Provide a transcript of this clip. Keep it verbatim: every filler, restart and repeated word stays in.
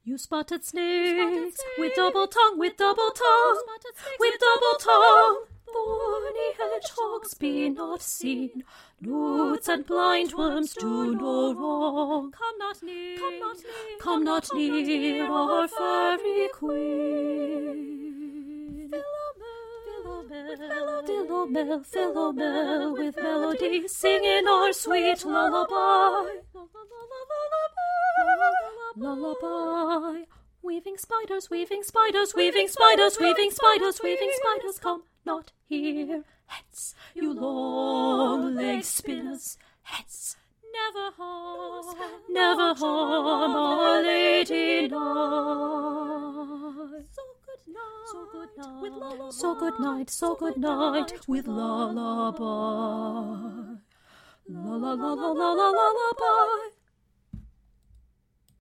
You spotted snakes, with double tongue, with double tongue, with double tongue. Thorny hedgehogs be not seen, newts and blind worms do no wrong. Come not near, come not near, come not near our fairy queen. Philomel, Philomel, Philomel, with melody, singing our sweet lullaby. Lullaby. Weaving spiders, weaving spiders, weaving spiders, weaving spiders, weaving spiders, come not here. Hence, you long-legged spinners, hence. Never harm, never harm our lady night. So good night, so good night, with lullaby. So good night, so good night, with lullaby. La la la la la la lullaby.